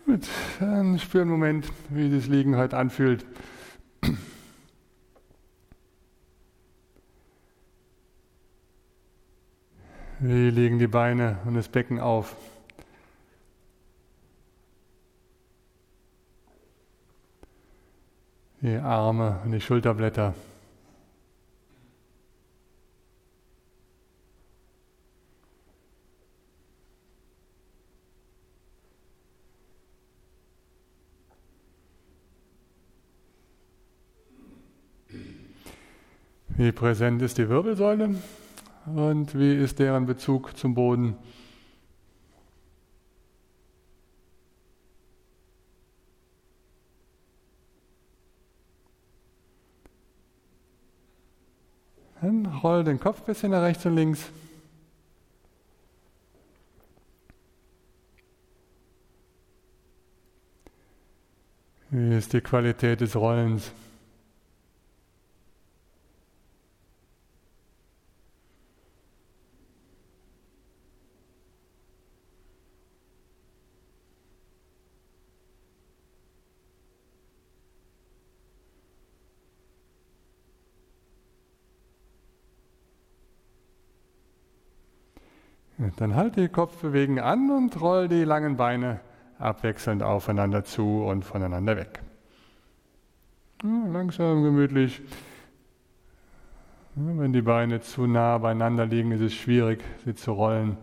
Gut, dann spür einen Moment, wie das Liegen heute anfühlt. Wie liegen die Beine und das Becken auf? Die Arme und die Schulterblätter. Wie präsent ist die Wirbelsäule und wie ist deren Bezug zum Boden? Dann roll den Kopf ein bisschen nach rechts und links. Wie ist die Qualität des Rollens? Dann halt die Kopfbewegung an und roll die langen Beine abwechselnd aufeinander zu und voneinander weg. Ja, langsam, gemütlich. Ja, wenn die Beine zu nah beieinander liegen, ist es schwierig, sie zu rollen.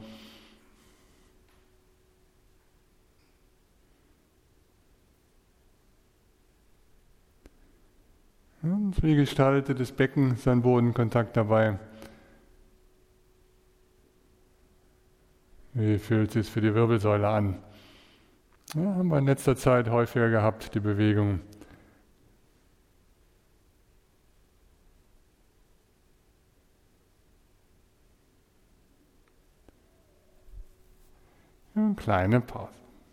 Und wie gestaltet das Becken seinen Bodenkontakt dabei? Wie fühlt es sich für die Wirbelsäule an? Ja, haben wir in letzter Zeit häufiger gehabt, die Bewegung. Ja, eine kleine Pause.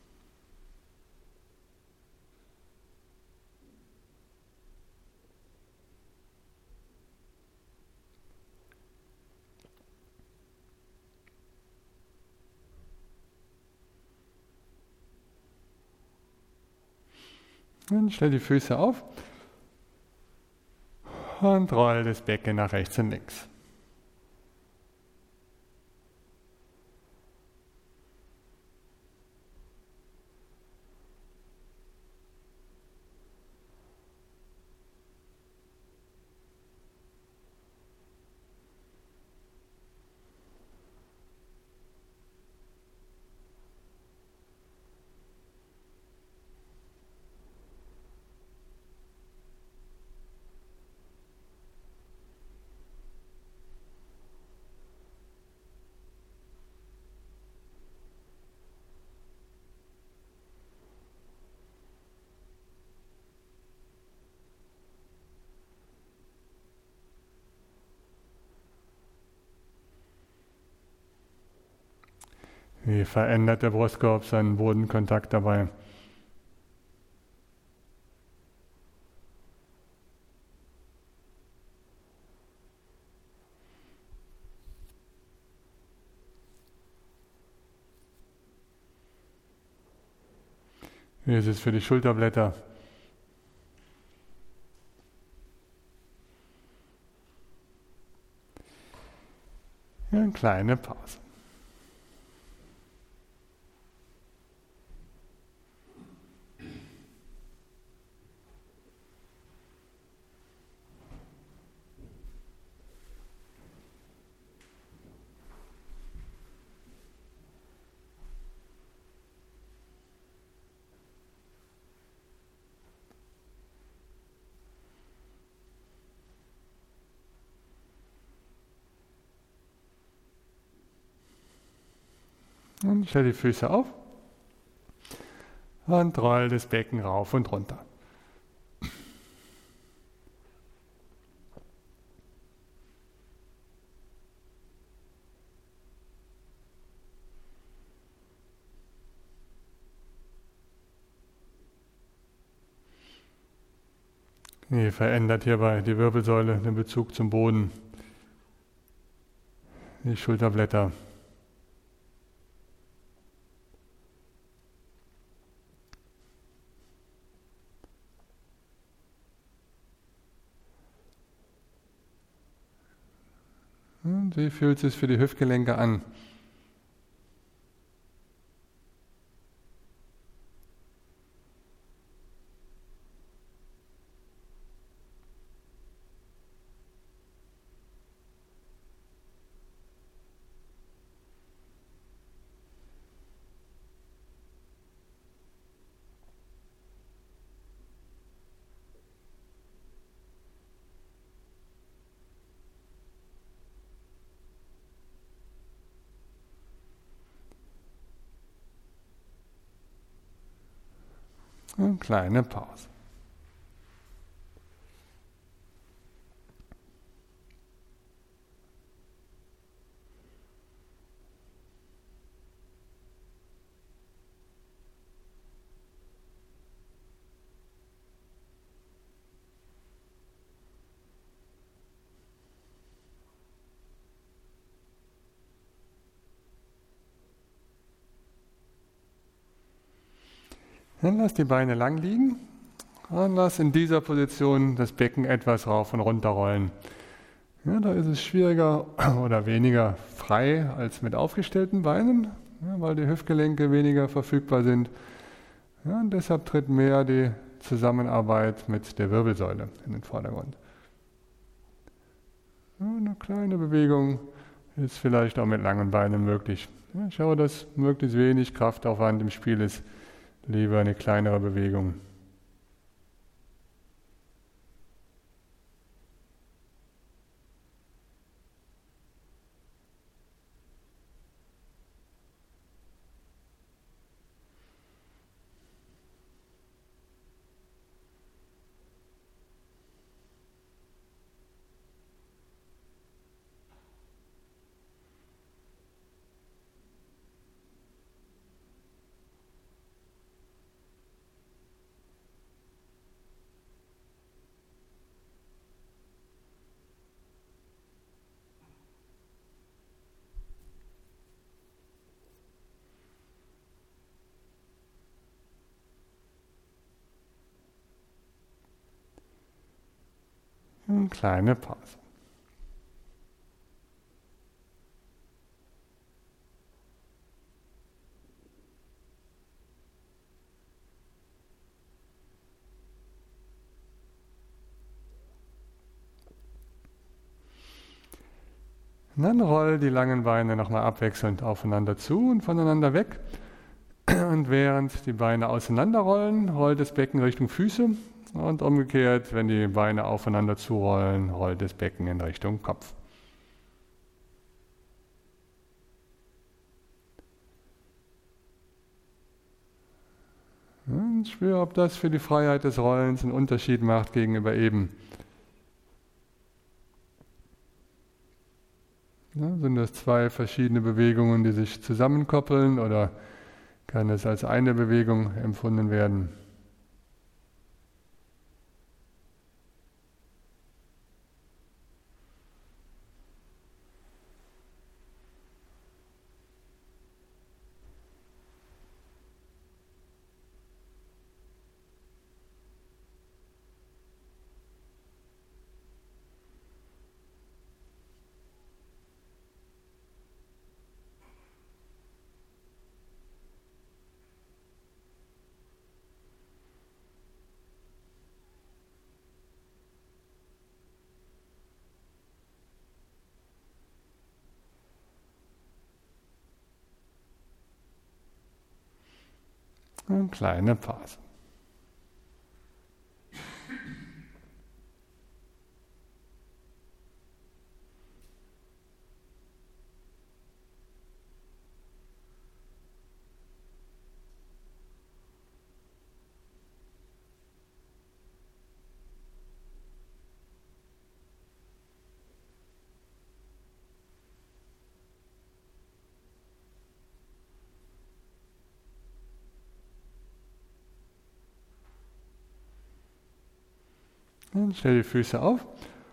Dann stell die Füße auf und roll das Becken nach rechts und links. Wie verändert der Brustkorb seinen Bodenkontakt dabei? Wie ist es für die Schulterblätter? Ja, eine kleine Pause. Und stell die Füße auf und roll das Becken rauf und runter. Wie verändert hierbei die Wirbelsäule den Bezug zum Boden? Die Schulterblätter. Und wie fühlt es sich für die Hüftgelenke an? Eine kleine Pause. Dann lass die Beine lang liegen und lass in dieser Position das Becken etwas rauf und runter rollen. Ja, da ist es schwieriger oder weniger frei als mit aufgestellten Beinen, ja, weil die Hüftgelenke weniger verfügbar sind. Ja, und deshalb tritt mehr die Zusammenarbeit mit der Wirbelsäule in den Vordergrund. Ja, eine kleine Bewegung ist vielleicht auch mit langen Beinen möglich. Ja, schaue, dass möglichst wenig Kraftaufwand im Spiel ist. Lieber eine kleinere Bewegung. Eine kleine Pause. Und dann roll die langen Beine nochmal abwechselnd aufeinander zu und voneinander weg. Und während die Beine auseinanderrollen, rollt das Becken Richtung Füße. Und umgekehrt, wenn die Beine aufeinander zurollen, rollt das Becken in Richtung Kopf. Und spür, ob das für die Freiheit des Rollens einen Unterschied macht gegenüber eben. Ja, sind das zwei verschiedene Bewegungen, die sich zusammenkoppeln, oder kann es als eine Bewegung empfunden werden? Eine kleine Pause. Und stell die Füße auf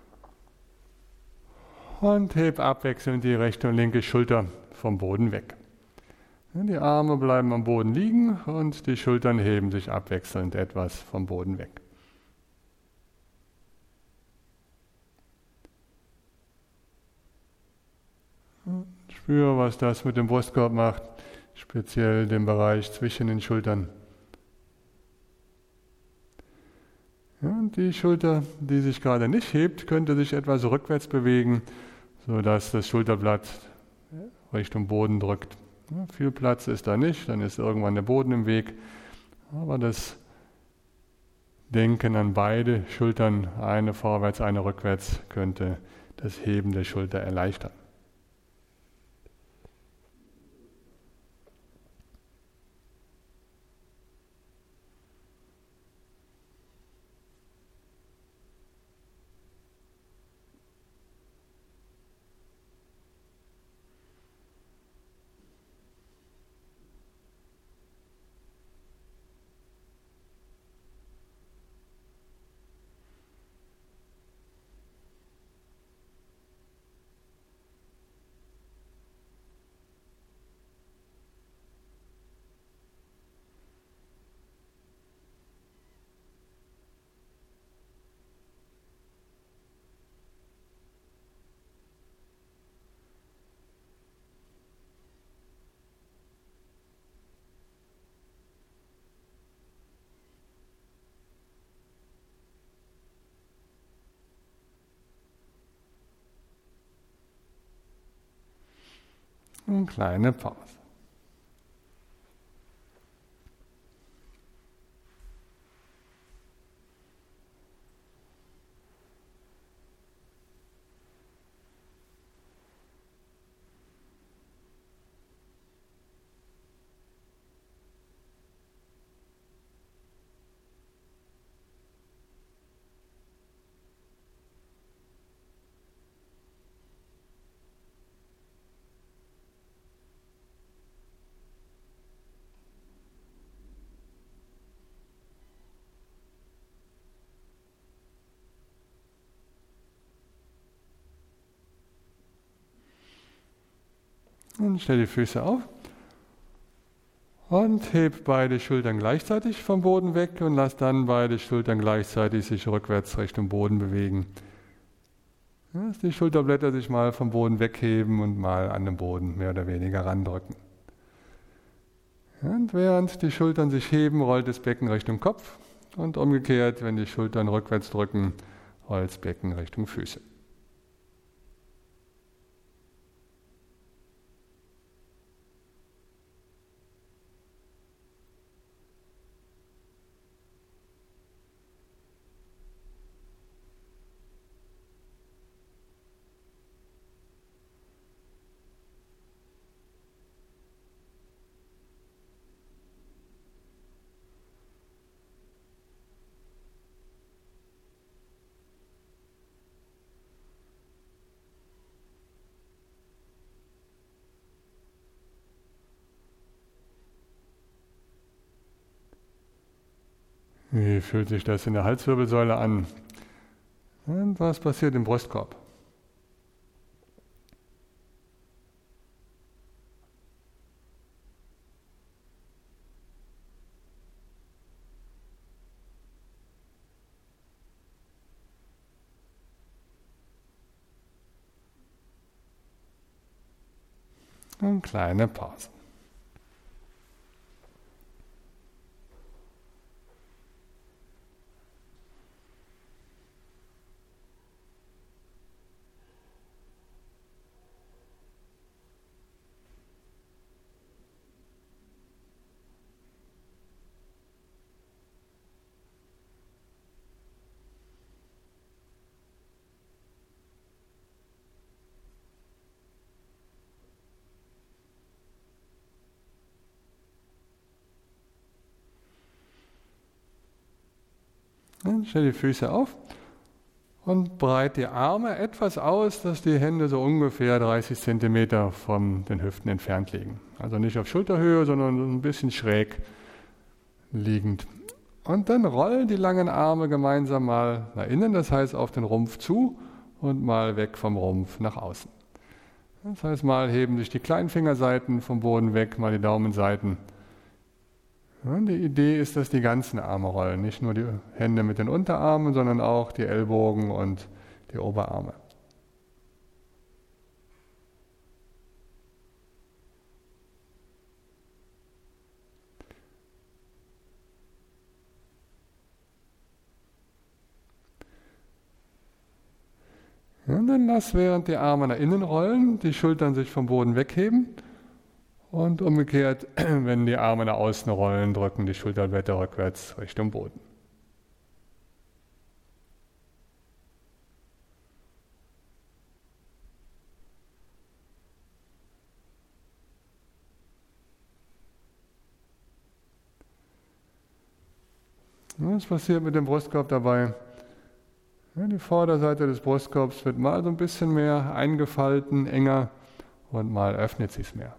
und heb abwechselnd die rechte und linke Schulter vom Boden weg. Die Arme bleiben am Boden liegen und die Schultern heben sich abwechselnd etwas vom Boden weg. Spür, was das mit dem Brustkorb macht, speziell den Bereich zwischen den Schultern. Ja, und die Schulter, die sich gerade nicht hebt, könnte sich etwas rückwärts bewegen, sodass das Schulterblatt Richtung Boden drückt. Ja, viel Platz ist da nicht, dann ist irgendwann der Boden im Weg. Aber das Denken an beide Schultern, eine vorwärts, eine rückwärts, könnte das Heben der Schulter erleichtern. Eine kleine Pause. Und stell die Füße auf und heb beide Schultern gleichzeitig vom Boden weg und lass dann beide Schultern gleichzeitig sich rückwärts Richtung Boden bewegen. Dass die Schulterblätter sich mal vom Boden wegheben und mal an den Boden mehr oder weniger randrücken. Und während die Schultern sich heben, rollt das Becken Richtung Kopf und umgekehrt, wenn die Schultern rückwärts drücken, rollt das Becken Richtung Füße. Wie fühlt sich das in der Halswirbelsäule an? Und was passiert im Brustkorb? Eine kleine Pause. Dann stell die Füße auf und breite die Arme etwas aus, dass die Hände so ungefähr 30 cm von den Hüften entfernt liegen. Also nicht auf Schulterhöhe, sondern ein bisschen schräg liegend. Und dann rollen die langen Arme gemeinsam mal nach innen, das heißt auf den Rumpf zu und mal weg vom Rumpf nach außen. Das heißt, mal heben sich die kleinen Fingerseiten vom Boden weg, mal die Daumenseiten. Ja, die Idee ist, dass die ganzen Arme rollen, nicht nur die Hände mit den Unterarmen, sondern auch die Ellbogen und die Oberarme. Und dann lass während die Arme nach innen rollen, die Schultern sich vom Boden wegheben und umgekehrt, wenn die Arme nach außen rollen, drücken die Schulterblätter rückwärts Richtung Boden. Was passiert mit dem Brustkorb dabei? Ja, die Vorderseite des Brustkorbs wird mal so ein bisschen mehr eingefalten, enger und mal öffnet sich mehr.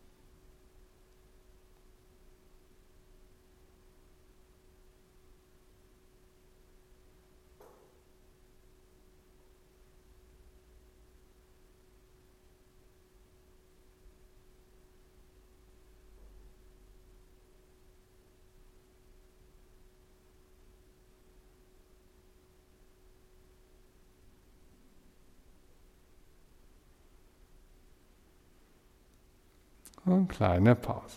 Und kleine Pause.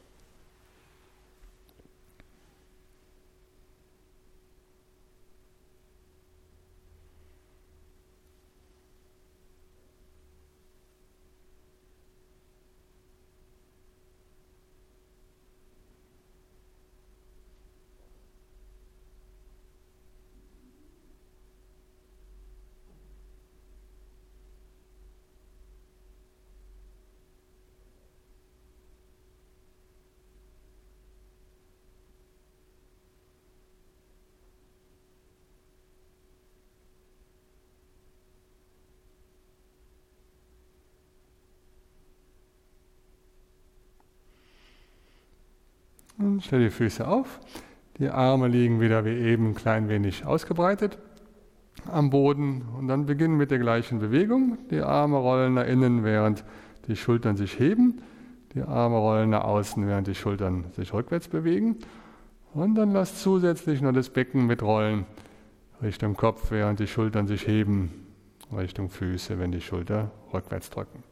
Und stell die Füße auf. Die Arme liegen wieder wie eben ein klein wenig ausgebreitet am Boden. Und dann beginnen mit der gleichen Bewegung. Die Arme rollen nach innen, während die Schultern sich heben. Die Arme rollen nach außen, während die Schultern sich rückwärts bewegen. Und dann lass zusätzlich noch das Becken mitrollen Richtung Kopf, während die Schultern sich heben, Richtung Füße, wenn die Schulter rückwärts drücken.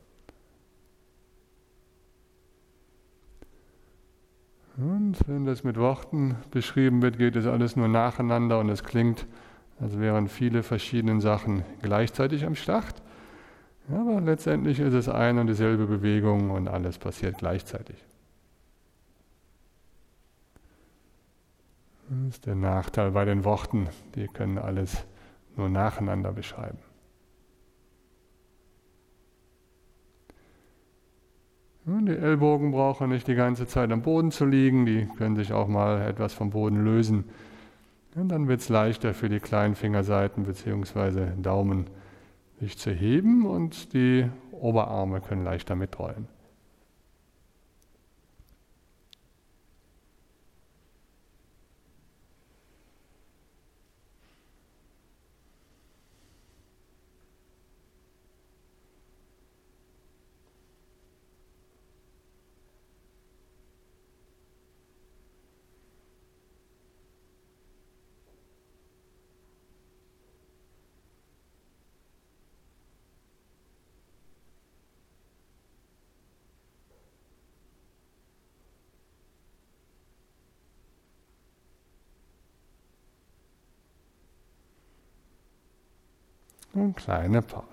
Und wenn das mit Worten beschrieben wird, geht es alles nur nacheinander und es klingt, als wären viele verschiedene Sachen gleichzeitig am Start. Ja, aber letztendlich ist es eine und dieselbe Bewegung und alles passiert gleichzeitig. Das ist der Nachteil bei den Worten, die können alles nur nacheinander beschreiben. Die Ellbogen brauchen nicht die ganze Zeit am Boden zu liegen, die können sich auch mal etwas vom Boden lösen. Und dann wird es leichter für die kleinen Fingerseiten bzw. Daumen sich zu heben und die Oberarme können leichter mitrollen. Und kleine Pause.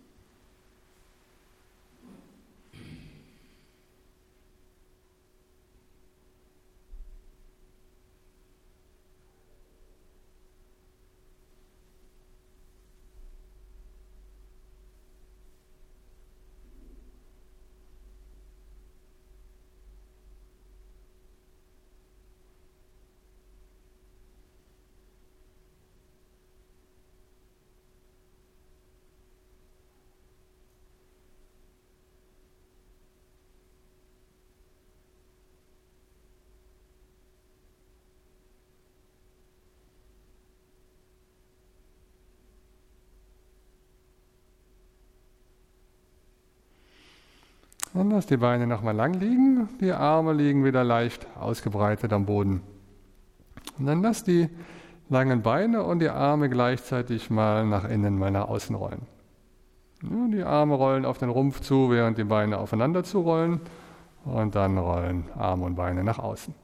Und lass die Beine nochmal lang liegen, die Arme liegen wieder leicht ausgebreitet am Boden. Und dann lass die langen Beine und die Arme gleichzeitig mal nach innen, mal nach außen rollen. Ja, die Arme rollen auf den Rumpf zu, während die Beine aufeinander zurollen und dann rollen Arme und Beine nach außen.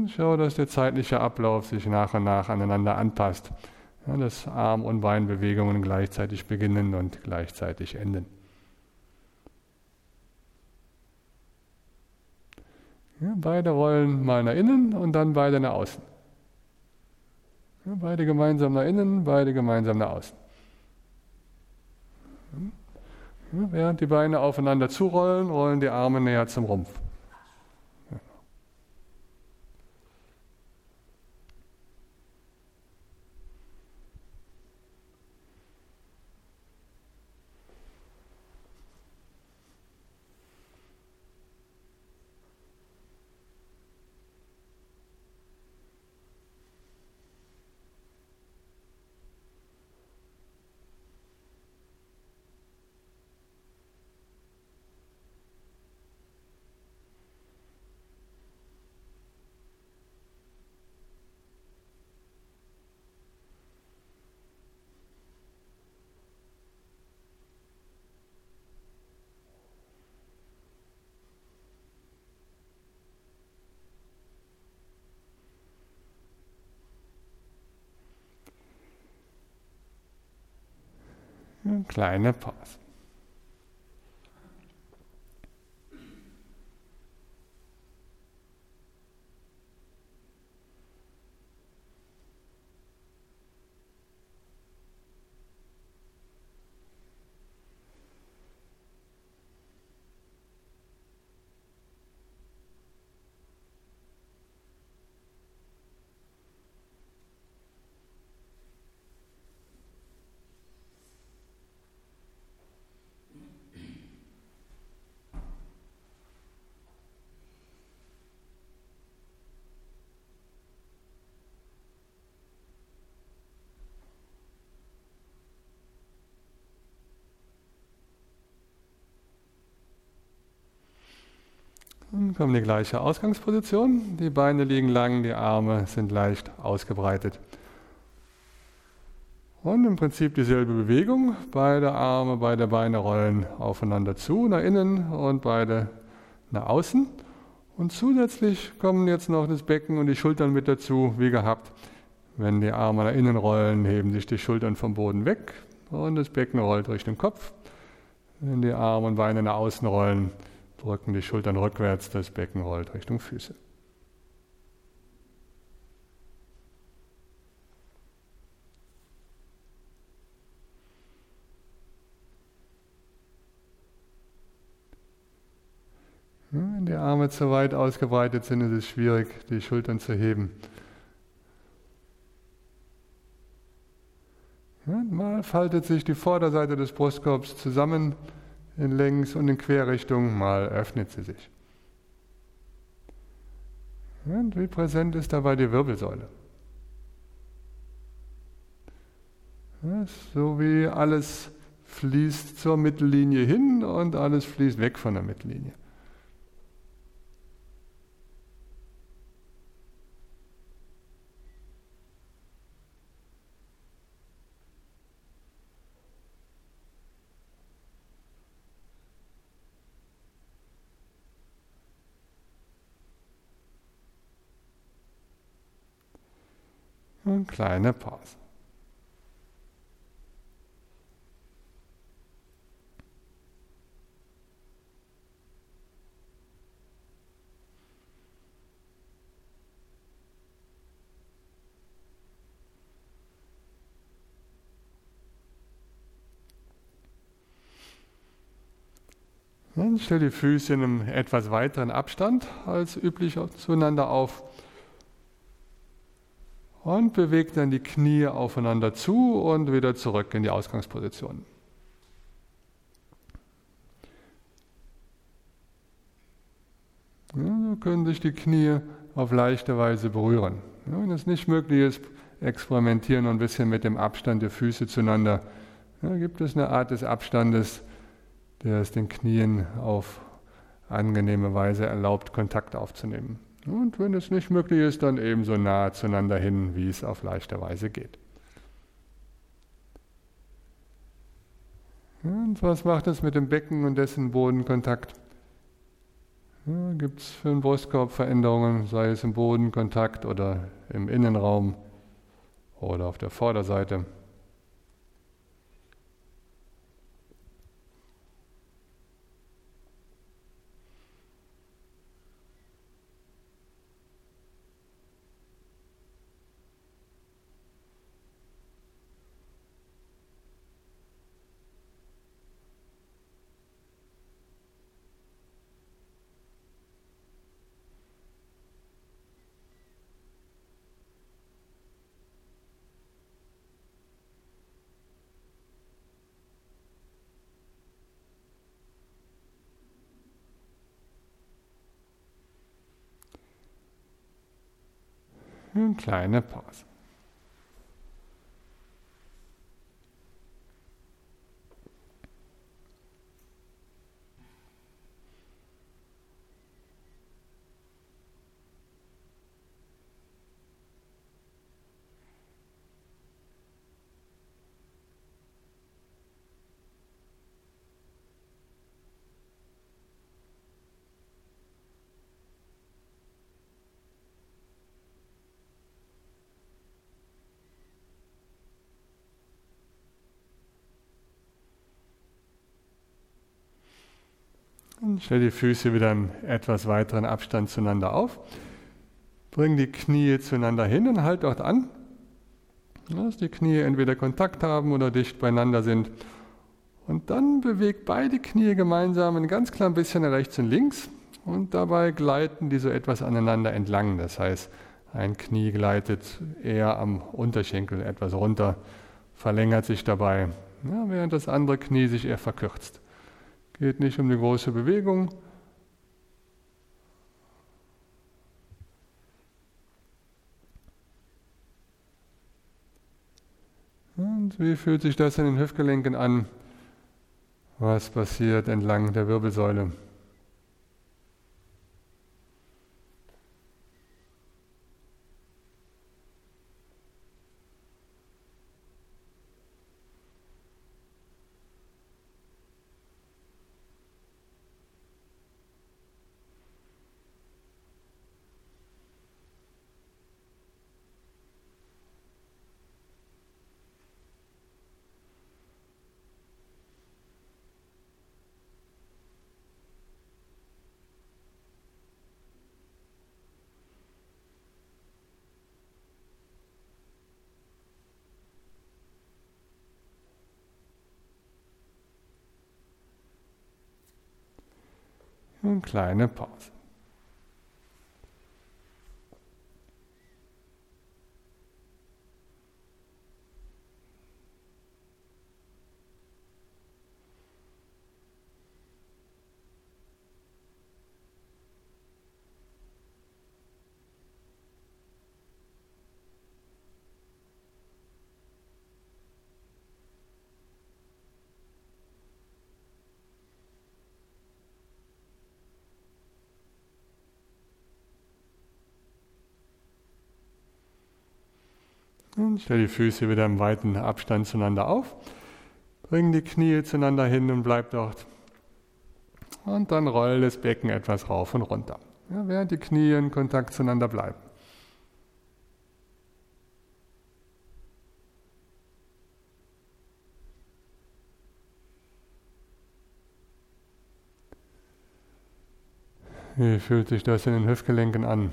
Schau, dass der zeitliche Ablauf sich nach und nach aneinander anpasst. Ja, dass Arm- und Beinbewegungen gleichzeitig beginnen und gleichzeitig enden. Ja, beide rollen mal nach innen und dann beide nach außen. Ja, beide gemeinsam nach innen, beide gemeinsam nach außen. Ja, während die Beine aufeinander zurollen, rollen die Arme näher zum Rumpf. Eine kleine Pause. Dann kommt die gleiche Ausgangsposition. Die Beine liegen lang, die Arme sind leicht ausgebreitet. Und im Prinzip dieselbe Bewegung. Beide Arme, beide Beine rollen aufeinander zu, nach innen und beide nach außen. Und zusätzlich kommen jetzt noch das Becken und die Schultern mit dazu, wie gehabt. Wenn die Arme nach innen rollen, heben sich die Schultern vom Boden weg und das Becken rollt Richtung Kopf. Wenn die Arme und Beine nach außen rollen, drücken die Schultern rückwärts, das Becken rollt Richtung Füße. Wenn die Arme zu weit ausgebreitet sind, ist es schwierig, die Schultern zu heben. Mal faltet sich die Vorderseite des Brustkorbs zusammen in Längs- und in Querrichtung, mal öffnet sie sich. Und wie präsent ist dabei die Wirbelsäule? So wie alles fließt zur Mittellinie hin und alles fließt weg von der Mittellinie. Eine kleine Pause. Dann stell die Füße in einem etwas weiteren Abstand als üblich zueinander auf und beweg dann die Knie aufeinander zu und wieder zurück in die Ausgangsposition. Ja, so können sich die Knie auf leichte Weise berühren. Ja, wenn es nicht möglich ist, experimentieren noch ein bisschen mit dem Abstand der Füße zueinander. Ja, gibt es eine Art des Abstandes, der es den Knien auf angenehme Weise erlaubt, Kontakt aufzunehmen. Und wenn es nicht möglich ist, dann ebenso nah zueinander hin, wie es auf leichte Weise geht. Und was macht es mit dem Becken und dessen Bodenkontakt? Ja, gibt es für den Brustkorb Veränderungen, sei es im Bodenkontakt oder im Innenraum oder auf der Vorderseite? Eine kleine Pause. Und stell die Füße wieder in etwas weiteren Abstand zueinander auf. Bring die Knie zueinander hin und halt dort an, dass die Knie entweder Kontakt haben oder dicht beieinander sind. Und dann beweg beide Knie gemeinsam ein ganz klein bisschen nach rechts und links und dabei gleiten die so etwas aneinander entlang. Das heißt, ein Knie gleitet eher am Unterschenkel etwas runter, verlängert sich dabei, ja, während das andere Knie sich eher verkürzt. Geht nicht um eine große Bewegung. Und wie fühlt sich das in den Hüftgelenken an? Was passiert entlang der Wirbelsäule? Eine kleine Pause. Und stell die Füße wieder im weiten Abstand zueinander auf. Bring die Knie zueinander hin und bleib dort. Und dann roll das Becken etwas rauf und runter, ja, während die Knie in Kontakt zueinander bleiben. Wie fühlt sich das in den Hüftgelenken an?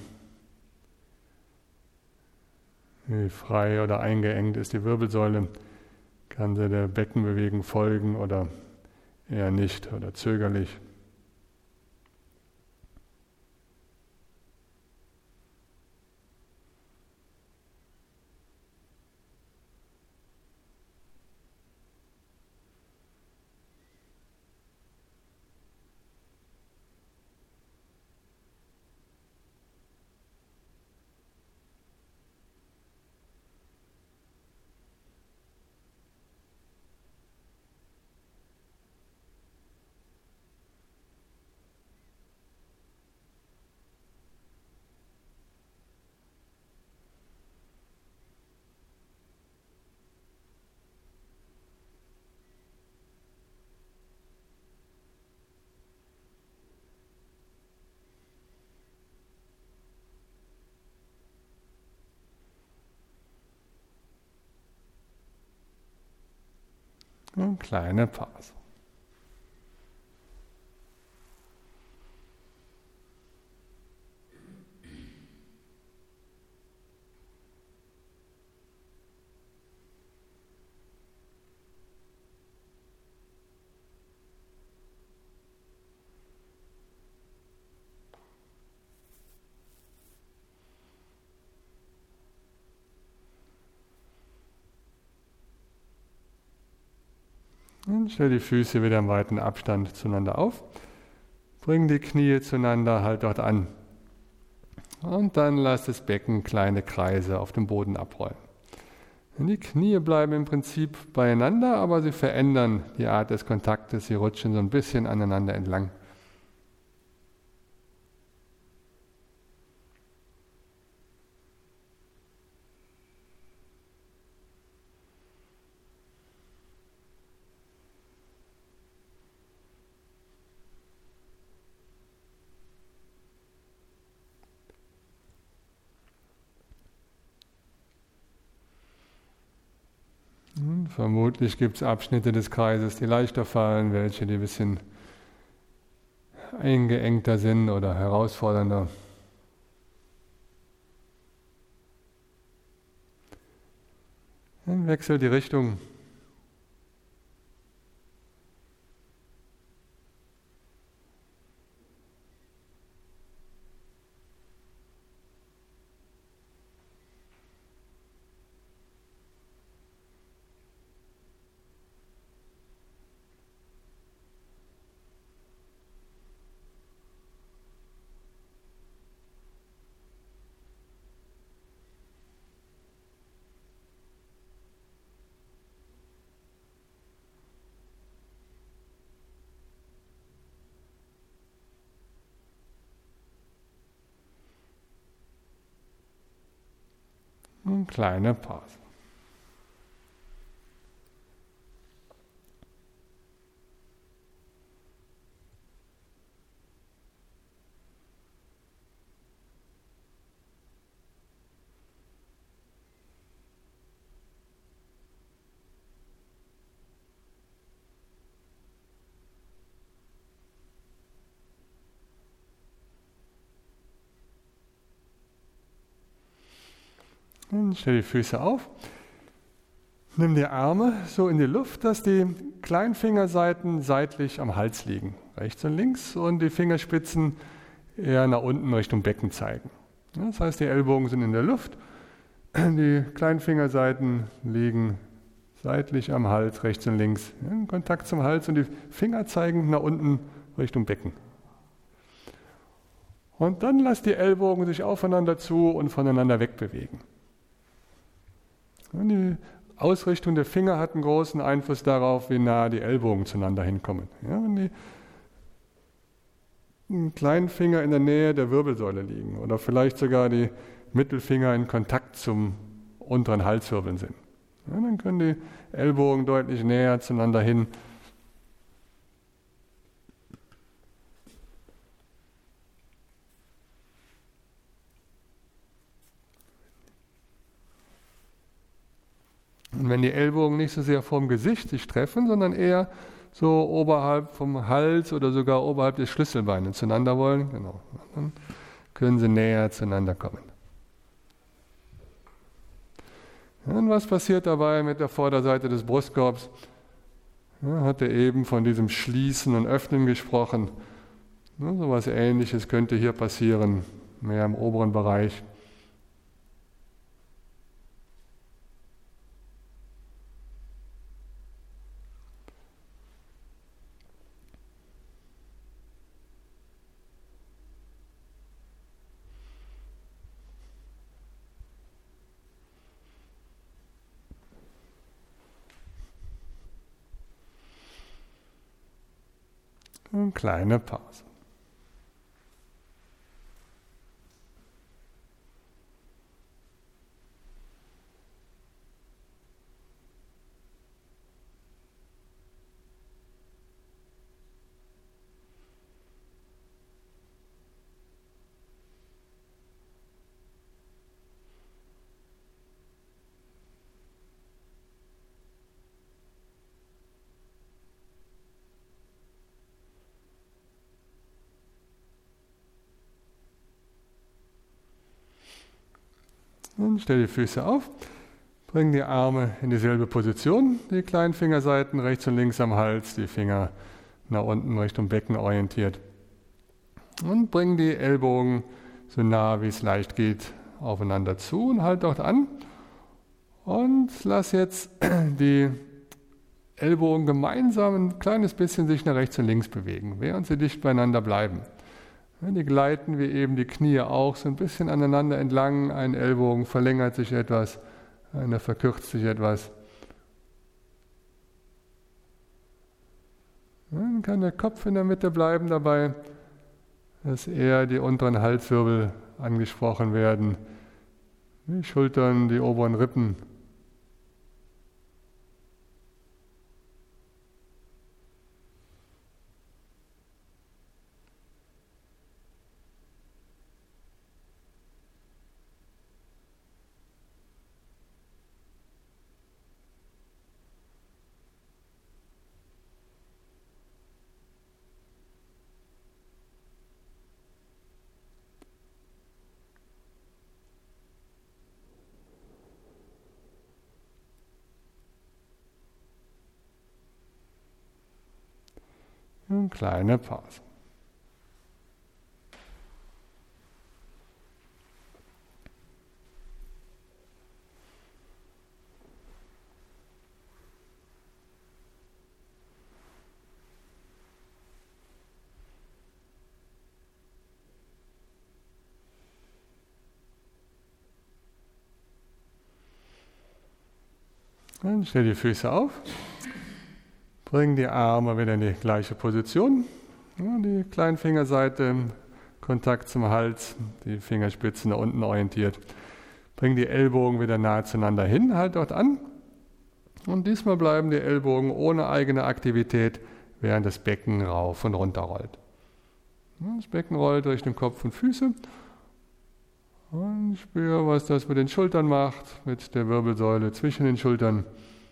Wie frei oder eingeengt ist die Wirbelsäule? Kann sie der Beckenbewegung folgen oder eher nicht oder zögerlich? Eine kleine Pause. Und stell die Füße wieder im weiten Abstand zueinander auf. Bring die Knie zueinander, halt dort an. Und dann lass das Becken kleine Kreise auf dem Boden abrollen. Und die Knie bleiben im Prinzip beieinander, aber sie verändern die Art des Kontaktes. Sie rutschen so ein bisschen aneinander entlang. Vermutlich gibt es Abschnitte des Kreises, die leichter fallen, welche, die ein bisschen eingeengter sind oder herausfordernder. Dann wechsel die Richtung. Eine kleine Pause. Und stell die Füße auf. Nimm die Arme so in die Luft, dass die Kleinfingerseiten seitlich am Hals liegen, rechts und links, und die Fingerspitzen eher nach unten Richtung Becken zeigen. Das heißt, die Ellbogen sind in der Luft, die Kleinfingerseiten liegen seitlich am Hals, rechts und links, in Kontakt zum Hals, und die Finger zeigen nach unten Richtung Becken. Und dann lass die Ellbogen sich aufeinander zu und voneinander wegbewegen. Und die Ausrichtung der Finger hat einen großen Einfluss darauf, wie nah die Ellbogen zueinander hinkommen. Ja, wenn die kleinen Finger in der Nähe der Wirbelsäule liegen oder vielleicht sogar die Mittelfinger in Kontakt zum unteren Halswirbeln sind, ja, dann können die Ellbogen deutlich näher zueinander hin. Und wenn die Ellbogen nicht so sehr vorm Gesicht sich treffen, sondern eher so oberhalb vom Hals oder sogar oberhalb des Schlüsselbeines zueinander wollen, genau, dann können sie näher zueinander kommen. Ja, und was passiert dabei mit der Vorderseite des Brustkorbs? Ja, hatte eben von diesem Schließen und Öffnen gesprochen. Ja, so etwas Ähnliches könnte hier passieren, mehr im oberen Bereich. Eine kleine Pause. Und stell die Füße auf, bring die Arme in dieselbe Position, die kleinen Fingerseiten rechts und links am Hals, die Finger nach unten Richtung Becken orientiert. Und bring die Ellbogen so nah wie es leicht geht aufeinander zu und halt dort an. Und lass jetzt die Ellbogen gemeinsam ein kleines bisschen sich nach rechts und links bewegen, während sie dicht beieinander bleiben. Die gleiten wie eben die Knie auch so ein bisschen aneinander entlang. Ein Ellbogen verlängert sich etwas, einer verkürzt sich etwas. Dann kann der Kopf in der Mitte bleiben dabei, dass eher die unteren Halswirbel angesprochen werden, die Schultern, die oberen Rippen. Eine kleine Pause. Dann stell die Füße auf, bring die Arme wieder in die gleiche Position, die kleinen Fingerseite im Kontakt zum Hals, die Fingerspitzen nach unten orientiert. Bring die Ellbogen wieder nahe zueinander hin, halt dort an. Und diesmal bleiben die Ellbogen ohne eigene Aktivität, während das Becken rauf und runter rollt. Das Becken rollt durch den Kopf und Füße. Und spür, was das mit den Schultern macht, mit der Wirbelsäule zwischen den Schultern.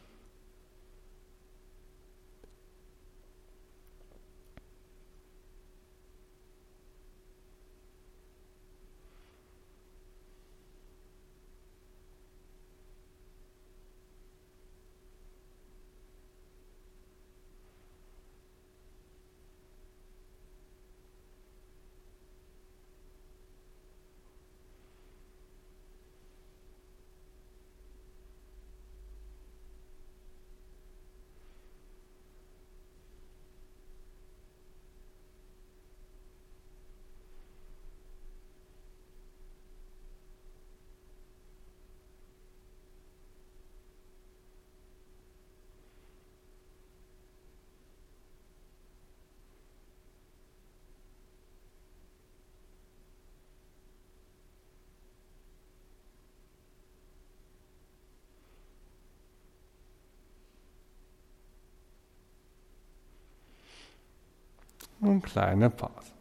Und kleine Pause.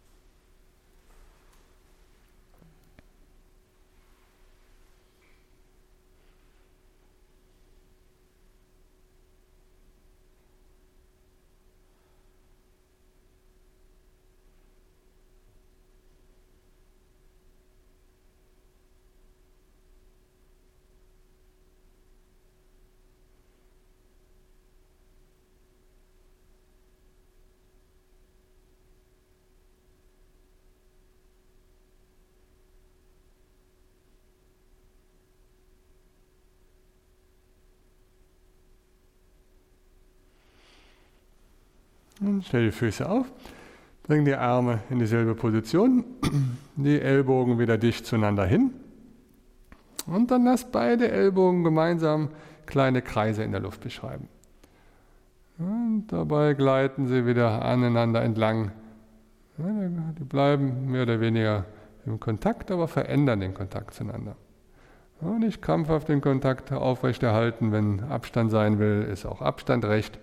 Und stell die Füße auf, bring die Arme in dieselbe Position, die Ellbogen wieder dicht zueinander hin und dann lass beide Ellbogen gemeinsam kleine Kreise in der Luft beschreiben. Und dabei gleiten sie wieder aneinander entlang. Die bleiben mehr oder weniger im Kontakt, aber verändern den Kontakt zueinander. Nicht krampfhaft den Kontakt aufrechterhalten, wenn Abstand sein will, ist auch Abstand recht.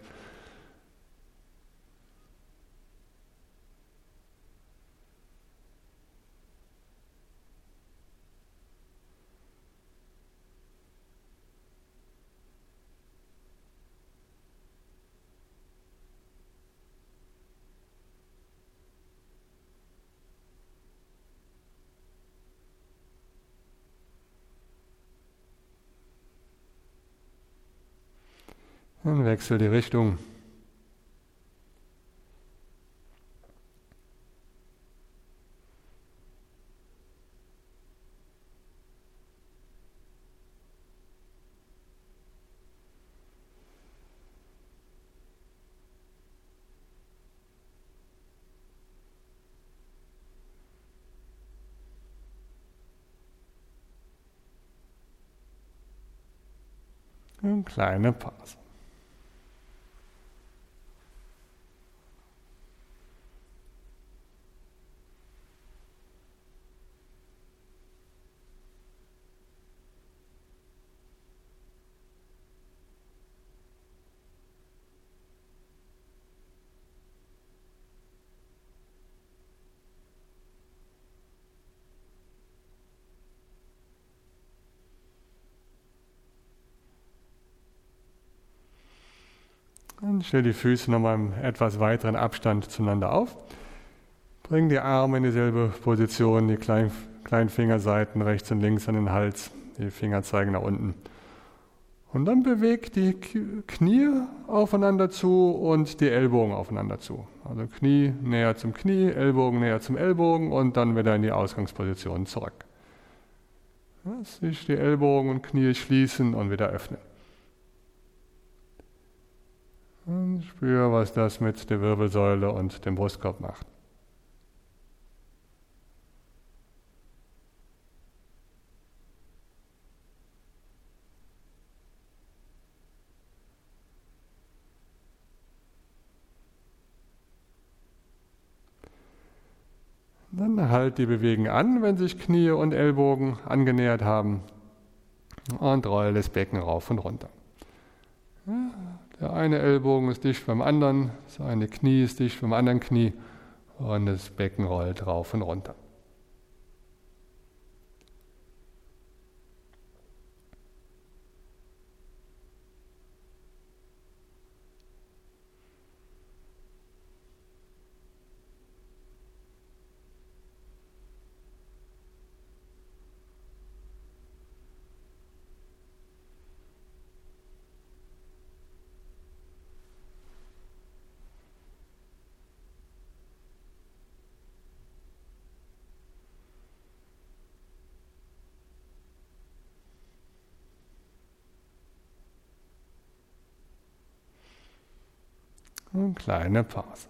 Dann wechsel die Richtung. Eine kleine Pause. Dann stell die Füße nochmal im etwas weiteren Abstand zueinander auf. Bring die Arme in dieselbe Position, die kleinen Fingerseiten rechts und links an den Hals, die Finger zeigen nach unten. Und dann bewegt die Knie aufeinander zu und die Ellbogen aufeinander zu. Also Knie näher zum Knie, Ellbogen näher zum Ellbogen und dann wieder in die Ausgangsposition zurück. Sich die Ellbogen und Knie schließen und wieder öffnen. Und spür, was das mit der Wirbelsäule und dem Brustkorb macht. Dann halt die Bewegung an, wenn sich Knie und Ellbogen angenähert haben und roll das Becken rauf und runter. Ja, der eine Ellbogen ist dicht beim anderen, das eine Knie ist dicht beim anderen Knie und das Becken rollt rauf und runter. Eine kleine Pause.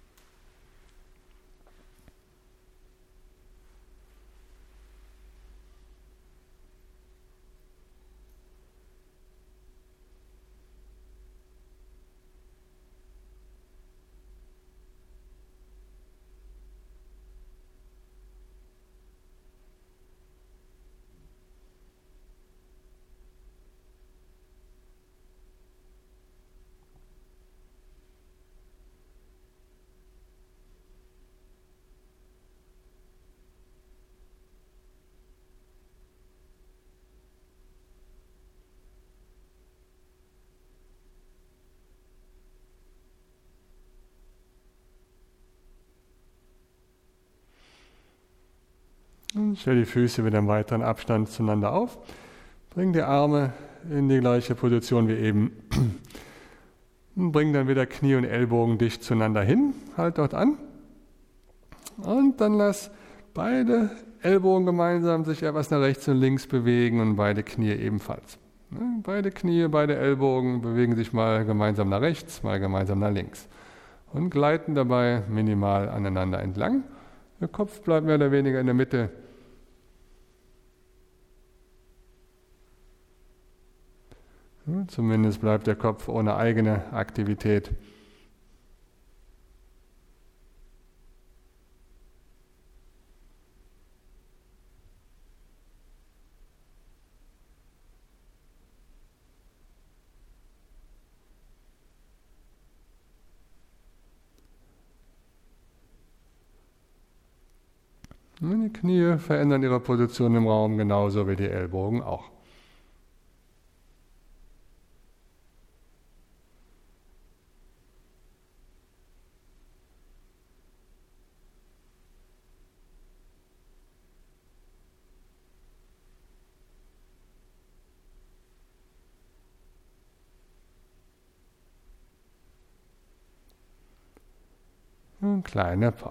Und stell die Füße wieder im weiteren Abstand zueinander auf. Bring die Arme in die gleiche Position wie eben. Und bring dann wieder Knie und Ellbogen dicht zueinander hin. Halt dort an. Und dann lass beide Ellbogen gemeinsam sich etwas nach rechts und links bewegen und beide Knie ebenfalls. Beide Knie, beide Ellbogen bewegen sich mal gemeinsam nach rechts, mal gemeinsam nach links. Und gleiten dabei minimal aneinander entlang. Der Kopf bleibt mehr oder weniger in der Mitte. Zumindest bleibt der Kopf ohne eigene Aktivität. Und die Knie verändern ihre Position im Raum genauso wie die Ellbogen auch. Eine kleine Pause.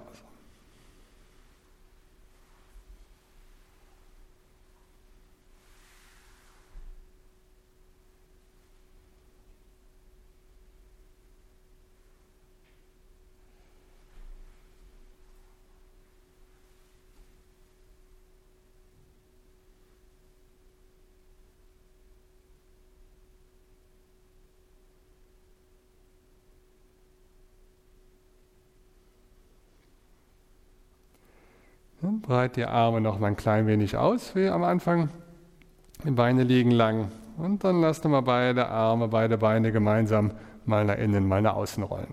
Breit die Arme noch mal ein klein wenig aus, wie am Anfang. Die Beine liegen lang. Und dann lasst mal beide Arme, beide Beine gemeinsam mal nach innen, mal nach außen rollen.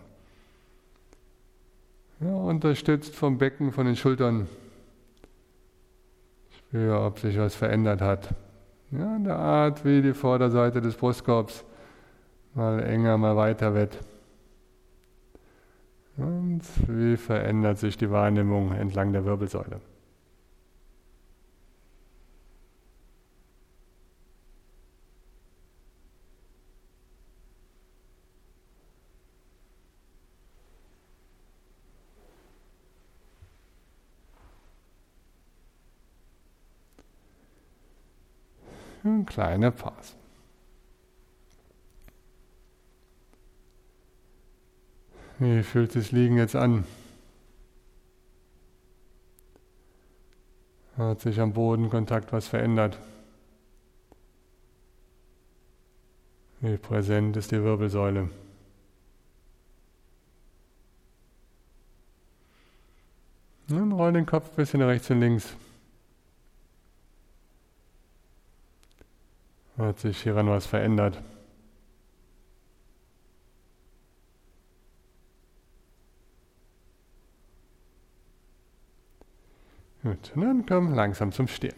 Ja, unterstützt vom Becken, von den Schultern. Spür, ob sich was verändert hat. Ja, in der Art, wie die Vorderseite des Brustkorbs mal enger, mal weiter wird. Und wie verändert sich die Wahrnehmung entlang der Wirbelsäule? Eine kleine Pause. Wie fühlt das Liegen jetzt an? Hat sich am Bodenkontakt was verändert? Wie präsent ist die Wirbelsäule? Dann roll den Kopf ein bisschen nach rechts und links. Hat sich hieran was verändert? Gut, und dann komm langsam zum Stehen.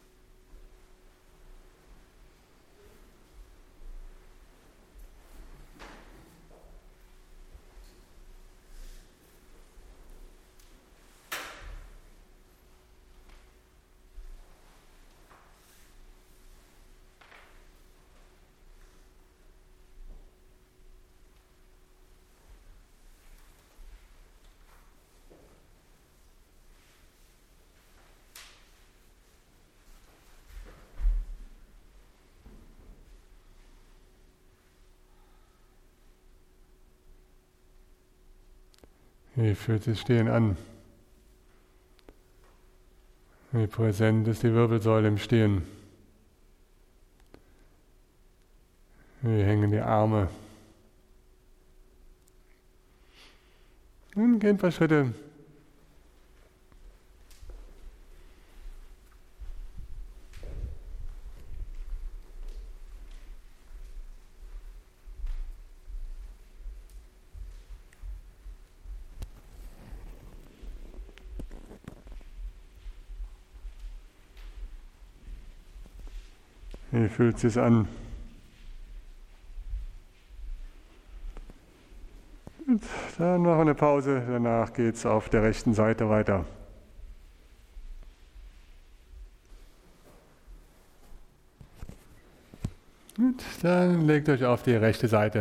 Wie fühlt sich Stehen an? Wie präsent ist die Wirbelsäule im Stehen? Wie hängen die Arme? Und gehen ein paar Schritte. Wie fühlt es sich an? Und dann noch eine Pause, danach geht es auf der rechten Seite weiter. Und dann legt euch auf die rechte Seite.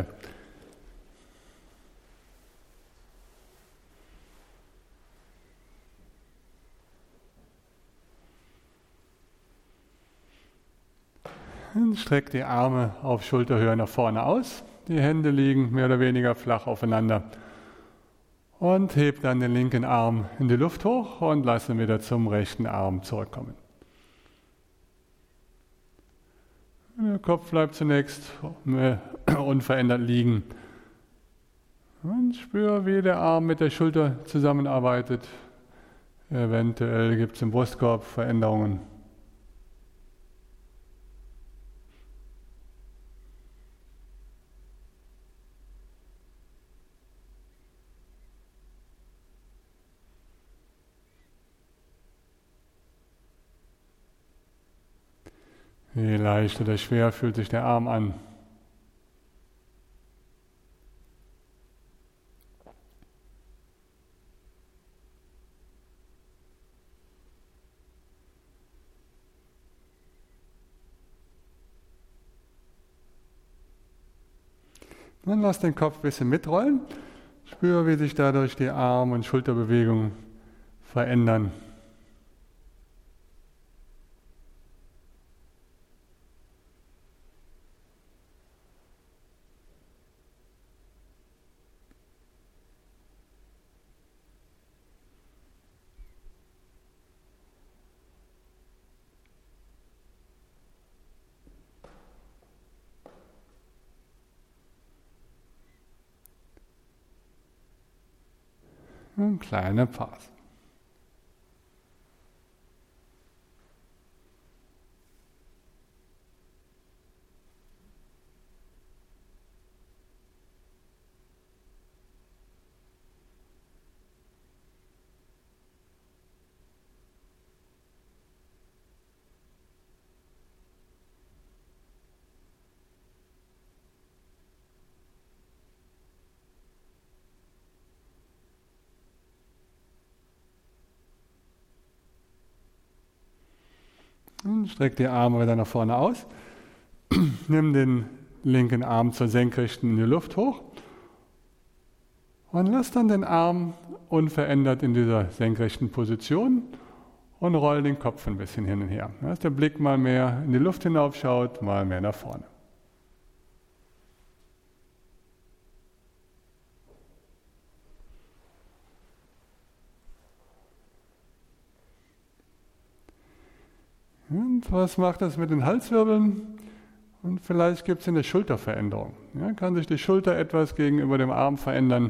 Und streckt die Arme auf Schulterhöhe nach vorne aus. Die Hände liegen mehr oder weniger flach aufeinander. Und hebt dann den linken Arm in die Luft hoch und lasst wieder zum rechten Arm zurückkommen. Der Kopf bleibt zunächst unverändert liegen. Und spür, wie der Arm mit der Schulter zusammenarbeitet. Eventuell gibt es im Brustkorb Veränderungen. Wie leicht oder schwer fühlt sich der Arm an? Dann lass den Kopf ein bisschen mitrollen. Spür, wie sich dadurch die Arm- und Schulterbewegungen verändern. Eine kleine Pause. Und streck die Arme wieder nach vorne aus. Nimm den linken Arm zur Senkrechten in die Luft hoch und lass dann den Arm unverändert in dieser senkrechten Position und roll den Kopf ein bisschen hin und her. Dass der Blick mal mehr in die Luft hinaufschaut, mal mehr nach vorne. Und was macht das mit den Halswirbeln? Und vielleicht gibt es eine Schulterveränderung. Ja, kann sich die Schulter etwas gegenüber dem Arm verändern?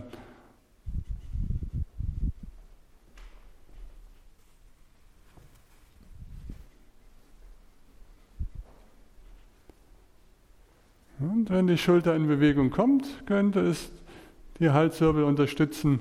Und wenn die Schulter in Bewegung kommt, könnte es die Halswirbel unterstützen.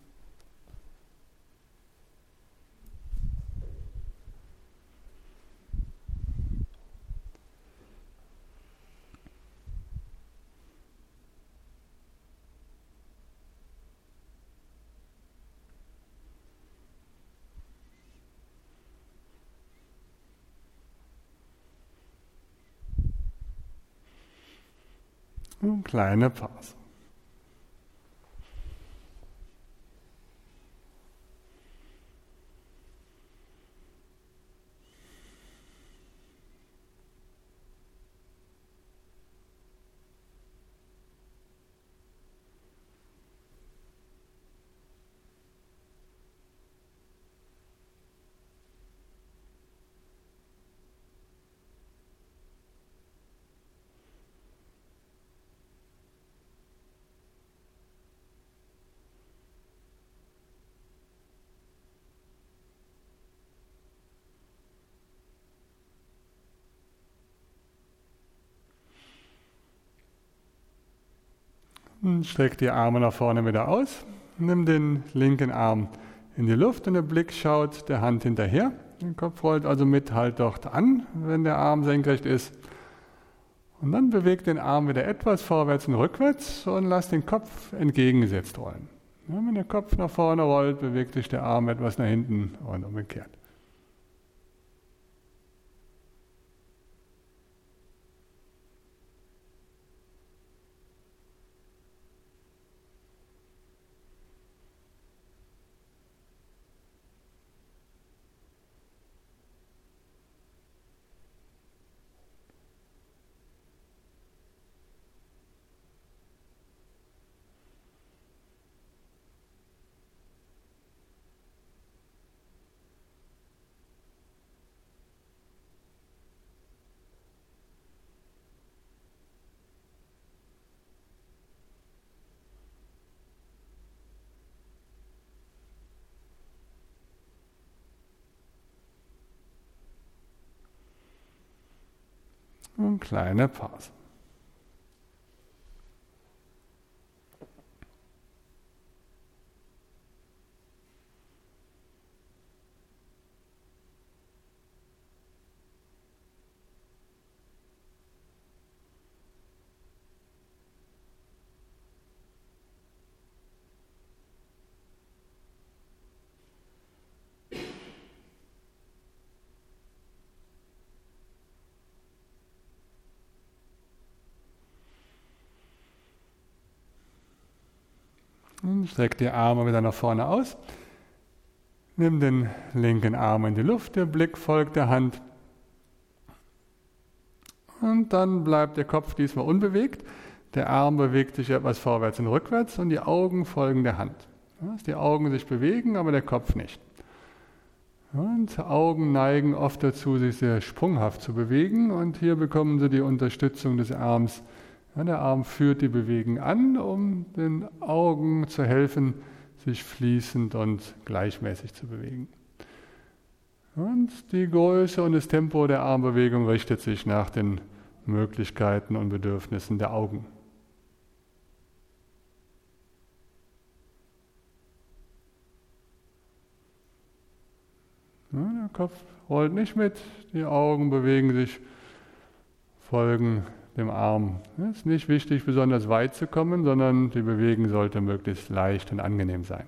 Eine kleine Pause. Und streck die Arme nach vorne wieder aus. Nimm den linken Arm in die Luft und der Blick schaut der Hand hinterher. Der Kopf rollt also mit, halt dort an, wenn der Arm senkrecht ist. Und dann beweg den Arm wieder etwas vorwärts und rückwärts und lass den Kopf entgegengesetzt rollen. Ja, wenn der Kopf nach vorne rollt, bewegt sich der Arm etwas nach hinten und umgekehrt. Und kleine Pause. Und streck die Arme wieder nach vorne aus. Nimm den linken Arm in die Luft, der Blick folgt der Hand. Und dann bleibt der Kopf diesmal unbewegt. Der Arm bewegt sich etwas vorwärts und rückwärts und die Augen folgen der Hand. Die Augen sich bewegen, aber der Kopf nicht. Und Augen neigen oft dazu, sich sehr sprunghaft zu bewegen und hier bekommen sie die Unterstützung des Arms. Ja, der Arm führt die Bewegung an, um den Augen zu helfen, sich fließend und gleichmäßig zu bewegen. Und die Größe und das Tempo der Armbewegung richtet sich nach den Möglichkeiten und Bedürfnissen der Augen. Ja, der Kopf rollt nicht mit, die Augen bewegen sich, folgen dem Arm. Es ist nicht wichtig, besonders weit zu kommen, sondern die Bewegung sollte möglichst leicht und angenehm sein.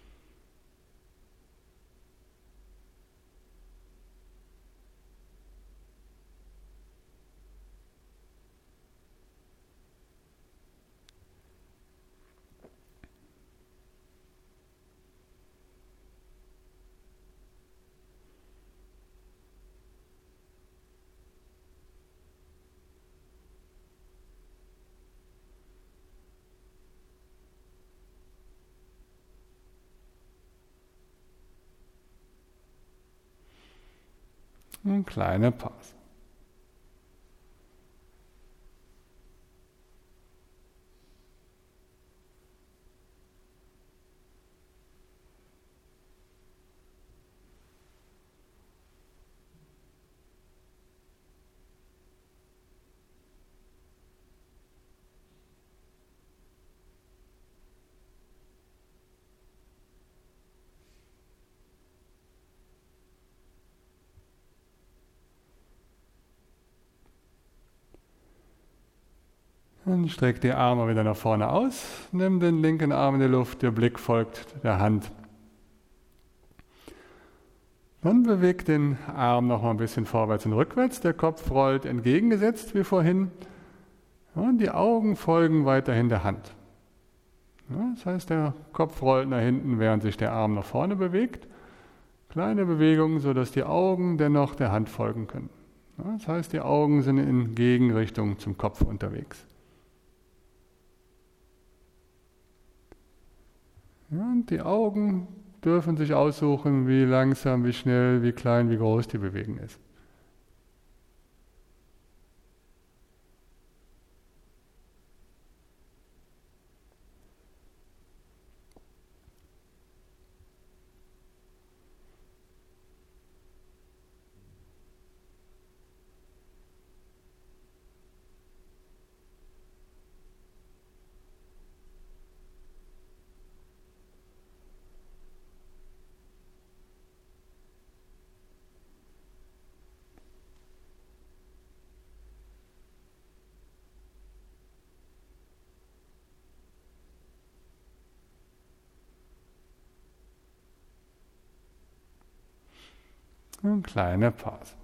Eine kleine Pause. Dann streck die Arme wieder nach vorne aus, nimm den linken Arm in die Luft, der Blick folgt der Hand. Dann bewegt den Arm noch mal ein bisschen vorwärts und rückwärts, der Kopf rollt entgegengesetzt wie vorhin und die Augen folgen weiterhin der Hand. Ja, das heißt, der Kopf rollt nach hinten, während sich der Arm nach vorne bewegt. Kleine Bewegungen, sodass die Augen dennoch der Hand folgen können. Ja, das heißt, die Augen sind in Gegenrichtung zum Kopf unterwegs. Ja, und die Augen dürfen sich aussuchen, wie langsam, wie schnell, wie klein, wie groß die Bewegung ist. Eine kleine Pause.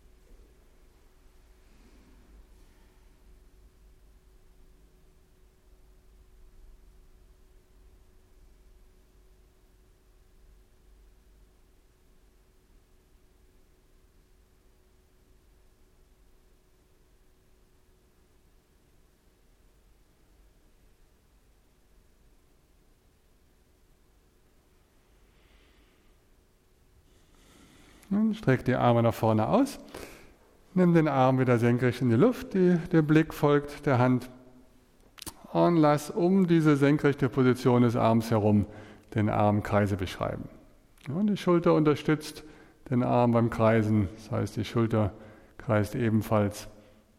Und streck die Arme nach vorne aus. Nimm den Arm wieder senkrecht in die Luft, der Blick folgt der Hand. Und lass um diese senkrechte Position des Arms herum den Arm Kreise beschreiben. Und die Schulter unterstützt den Arm beim Kreisen, das heißt, die Schulter kreist ebenfalls.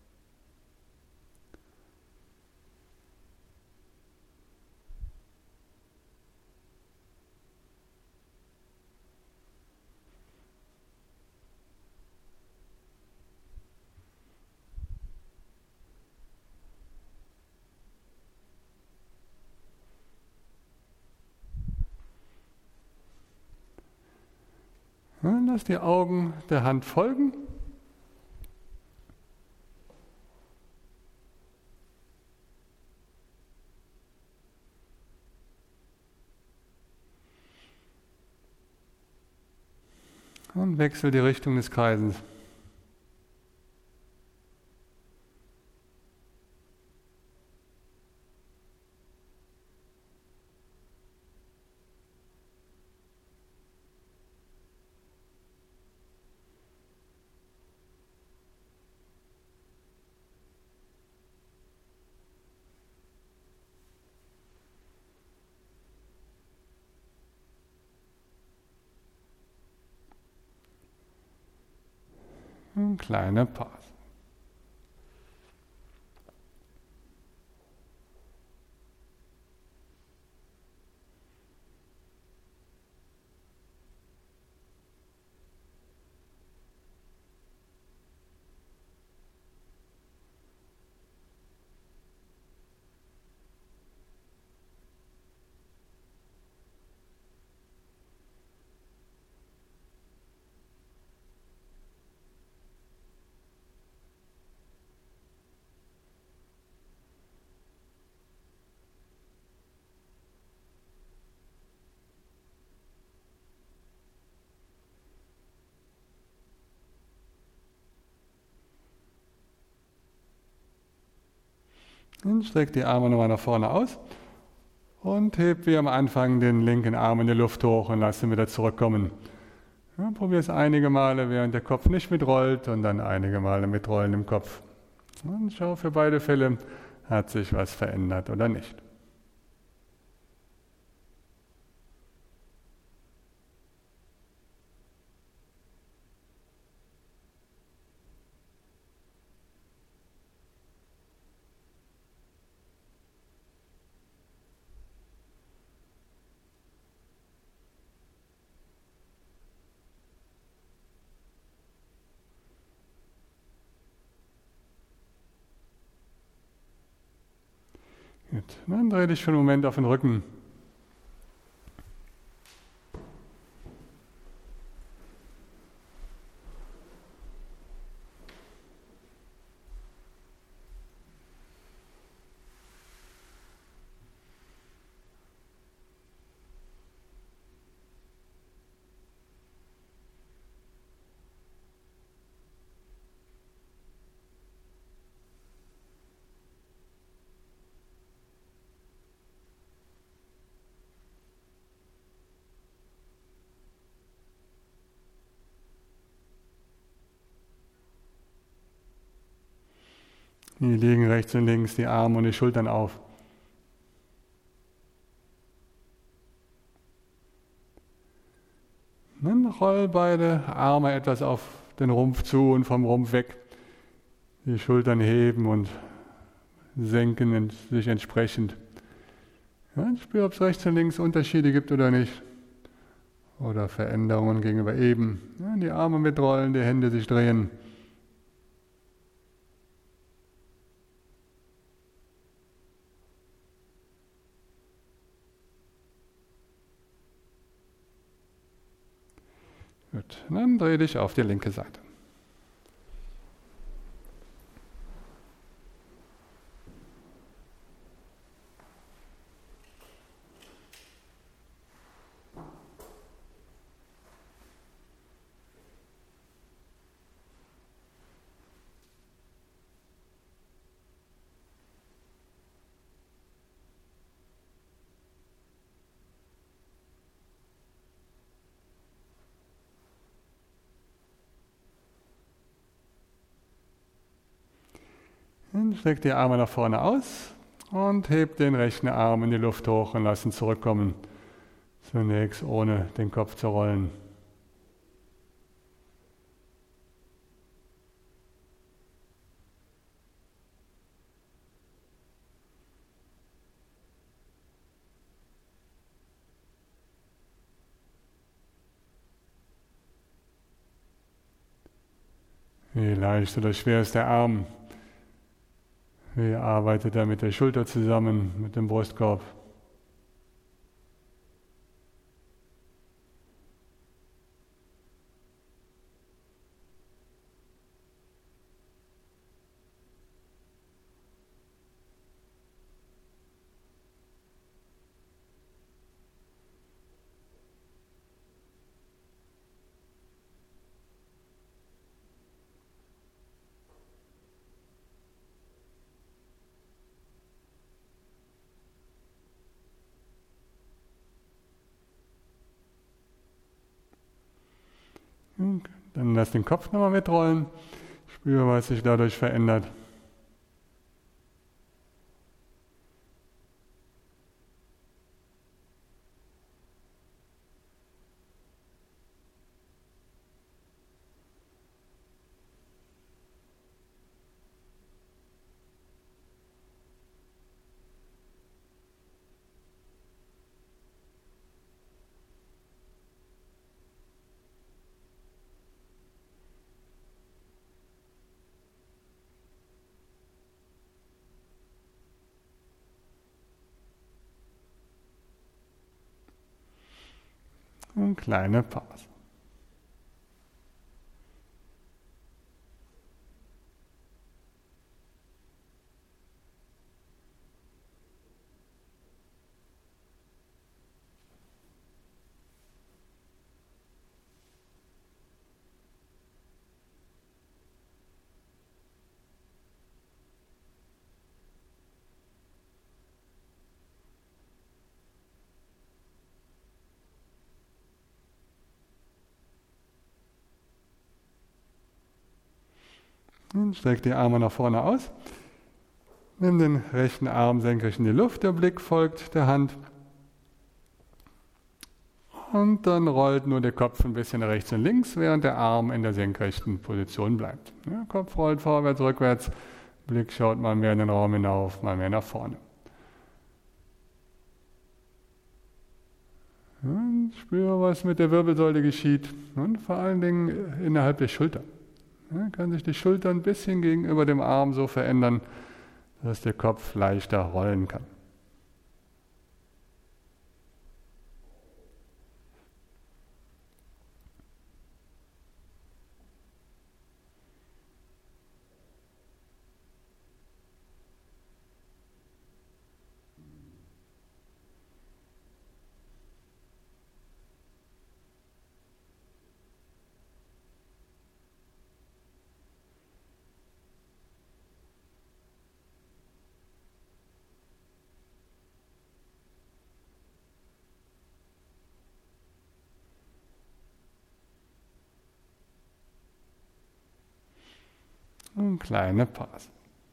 Ja, lass die Augen der Hand folgen. Und wechsel die Richtung des Kreises. Eine kleine Pause. Dann streck die Arme nochmal nach vorne aus und heb wie am Anfang den linken Arm in die Luft hoch und lass ihn wieder zurückkommen. Ja, probier es einige Male, während der Kopf nicht mitrollt und dann einige Male mitrollen im Kopf. Und schau für beide Fälle, hat sich was verändert oder nicht. Gut, dann dreh dich für einen Moment auf den Rücken. Hier liegen rechts und links die Arme und die Schultern auf. Dann roll beide Arme etwas auf den Rumpf zu und vom Rumpf weg. Die Schultern heben und senken sich entsprechend. Ja, spür, ob es rechts und links Unterschiede gibt oder nicht. Oder Veränderungen gegenüber eben. Ja, die Arme mitrollen, die Hände sich drehen. Gut, dann dreh dich auf die linke Seite. Dann streck die Arme nach vorne aus und heb den rechten Arm in die Luft hoch und lass ihn zurückkommen. Zunächst ohne den Kopf zu rollen. Wie leicht oder schwer ist der Arm? Wie arbeitet er mit der Schulter zusammen, mit dem Brustkorb? Dann lass den Kopf nochmal mitrollen. Spüre, was sich dadurch verändert. Eine kleine Pause. Und streck die Arme nach vorne aus. Nimm den rechten Arm senkrecht in die Luft, der Blick folgt der Hand. Und dann rollt nur der Kopf ein bisschen nach rechts und links, während der Arm in der senkrechten Position bleibt. Ja, Kopf rollt vorwärts, rückwärts, Blick schaut mal mehr in den Raum hinauf, mal mehr nach vorne. Und spüre, was mit der Wirbelsäule geschieht und vor allen Dingen innerhalb der Schulter. Ja, kann sich die Schulter ein bisschen gegenüber dem Arm so verändern, dass der Kopf leichter rollen kann. Eine kleine Pause.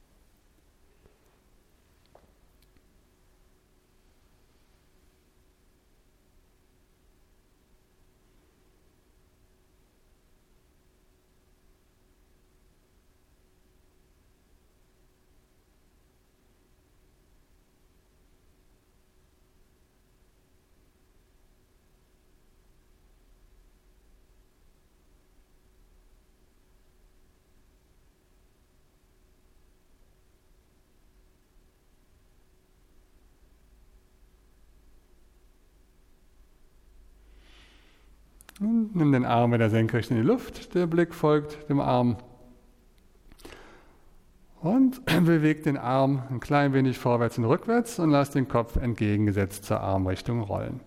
Und nimm den Arm wieder senkrecht in die Luft, der Blick folgt dem Arm. Und beweg den Arm ein klein wenig vorwärts und rückwärts und lass den Kopf entgegengesetzt zur Armrichtung rollen.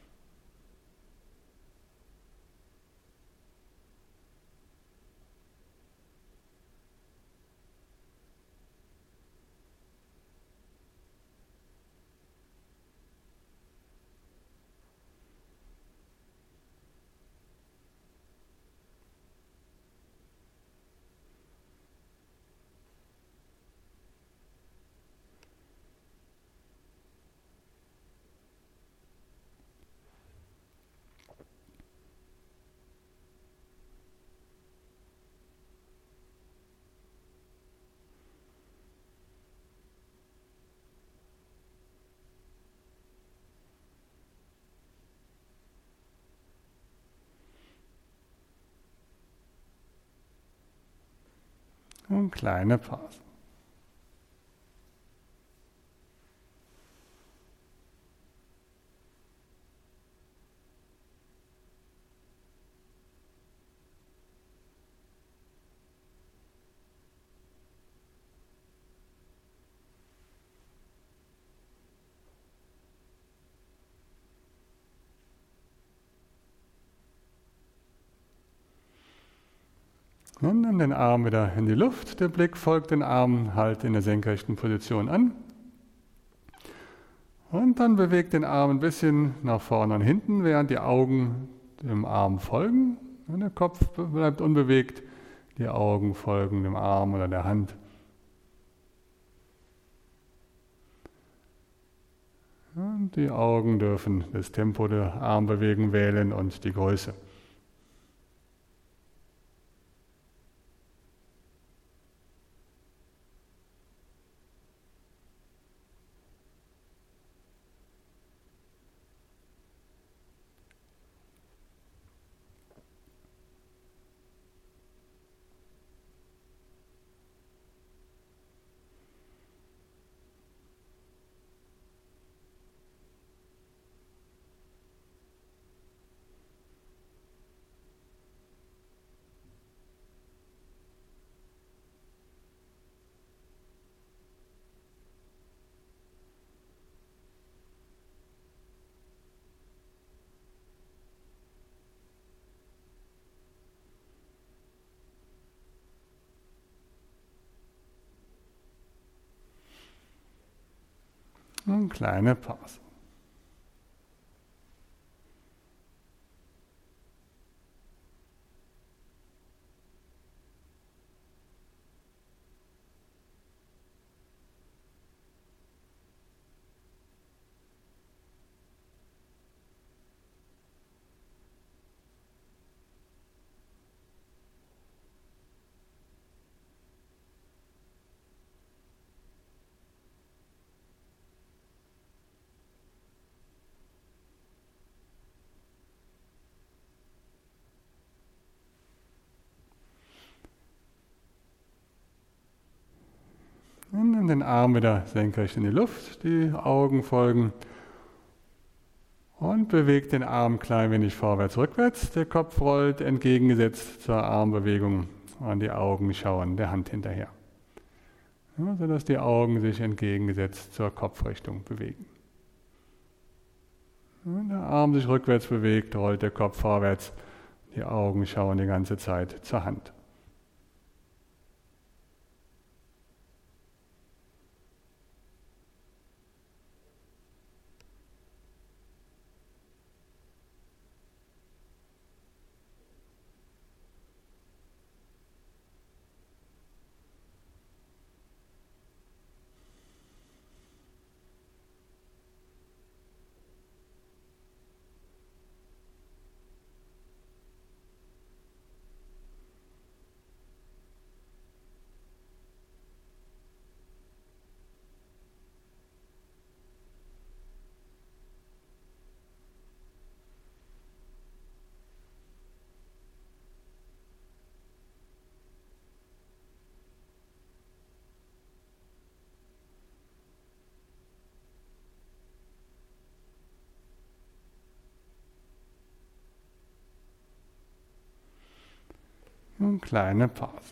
Und kleine Pause. Und nimm den Arm wieder in die Luft, der Blick folgt den Armen, halt in der senkrechten Position an. Und dann bewegt den Arm ein bisschen nach vorne und hinten, während die Augen dem Arm folgen. Und der Kopf bleibt unbewegt, die Augen folgen dem Arm oder der Hand. Und die Augen dürfen das Tempo der Armbewegung wählen und die Größe. Eine kleine Pause. Und dann den Arm wieder senkrecht in die Luft, die Augen folgen. Und bewegt den Arm ein klein wenig vorwärts, rückwärts. Der Kopf rollt entgegengesetzt zur Armbewegung und die Augen schauen der Hand hinterher. Ja, sodass die Augen sich entgegengesetzt zur Kopfrichtung bewegen. Wenn der Arm sich rückwärts bewegt, rollt der Kopf vorwärts. Die Augen schauen die ganze Zeit zur Hand. Eine kleine Pause.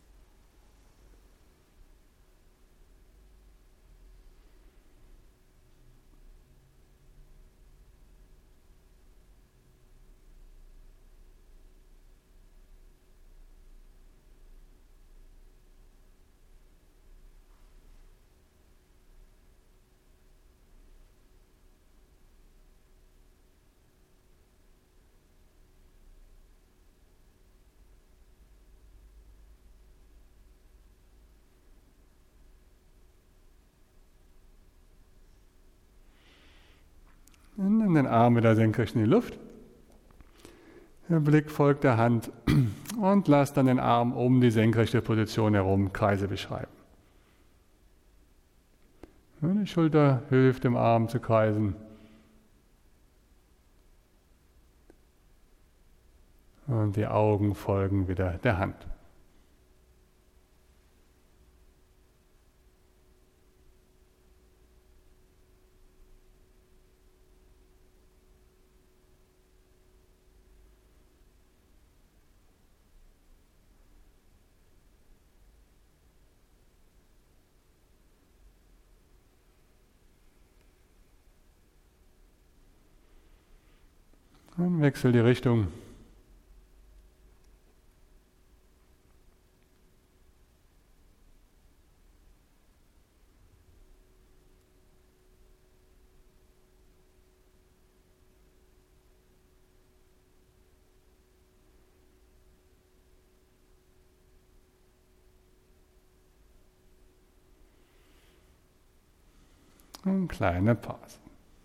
Und dann den Arm wieder senkrecht in die Luft. Der Blick folgt der Hand und lass dann den Arm um die senkrechte Position herum Kreise beschreiben. Die Schulter hilft dem Arm zu kreisen. Und die Augen folgen wieder der Hand. Und wechsel die Richtung. Eine kleine Pause.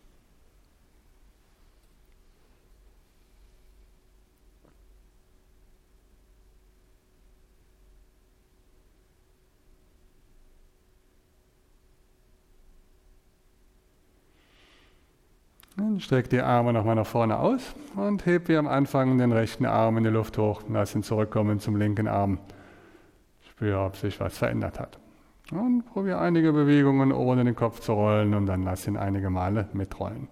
Dann streck die Arme nochmal nach vorne aus und heb wie am Anfang den rechten Arm in die Luft hoch. Lass ihn zurückkommen zum linken Arm. Spüre, ob sich was verändert hat. Und probiere einige Bewegungen, ohne den Kopf zu rollen, und dann lass ihn einige Male mitrollen.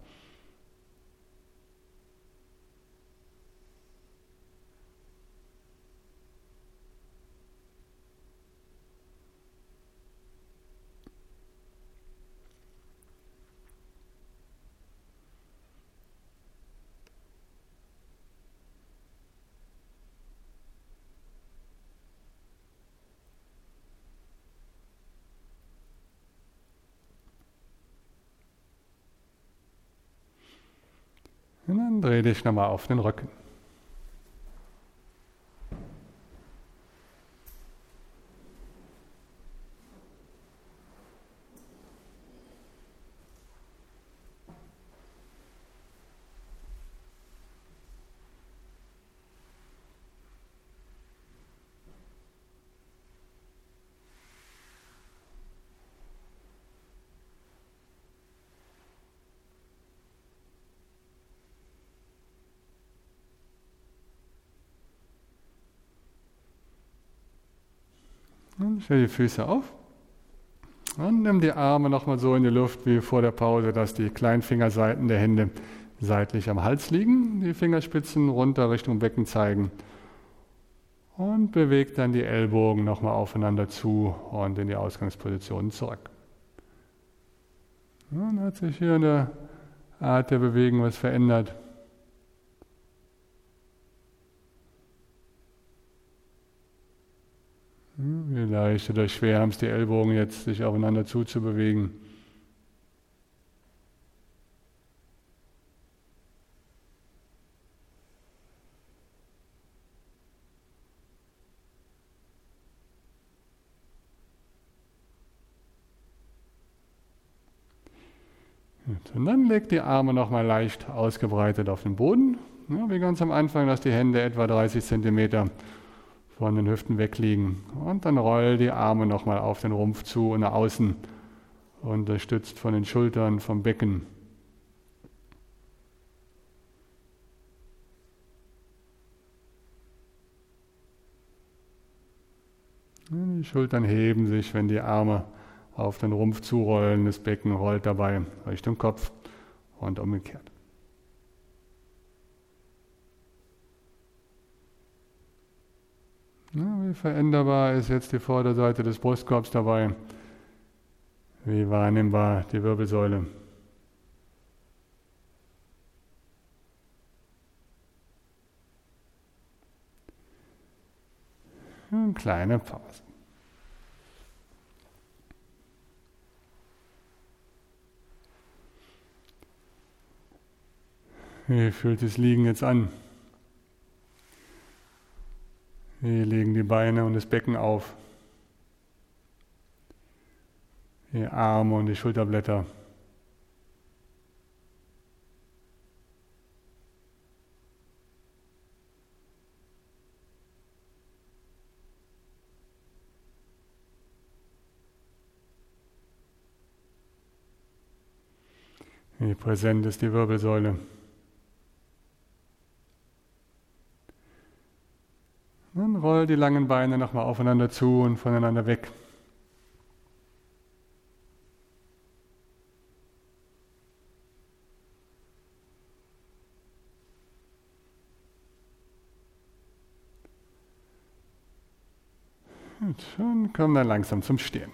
Und dann dreh dich nochmal auf den Rücken. Und stell die Füße auf und nimm die Arme nochmal so in die Luft wie vor der Pause, dass die Kleinfingerseiten der Hände seitlich am Hals liegen, die Fingerspitzen runter Richtung Becken zeigen. Und beweg dann die Ellbogen nochmal aufeinander zu und in die Ausgangsposition zurück. Dann hat sich hier in der Art der Bewegung was verändert. Wie leicht oder schwer haben es die Ellbogen jetzt, sich aufeinander zuzubewegen. Und dann legt die Arme nochmal leicht ausgebreitet auf den Boden. Ja, wie ganz am Anfang, dass die Hände etwa 30 cm von den Hüften wegliegen. Und dann roll die Arme nochmal auf den Rumpf zu und nach außen, unterstützt von den Schultern, vom Becken. Die Schultern heben sich, wenn die Arme auf den Rumpf zurollen. Das Becken rollt dabei Richtung Kopf und umgekehrt. Ja, wie veränderbar ist jetzt die Vorderseite des Brustkorbs dabei? Wie wahrnehmbar die Wirbelsäule? Eine kleine Pause. Wie fühlt das Liegen jetzt an? Wir legen die Beine und das Becken auf, die Arme und die Schulterblätter. Wie präsent ist die Wirbelsäule. Dann roll die langen Beine nochmal aufeinander zu und voneinander weg. Und schon komm dann langsam zum Stehen.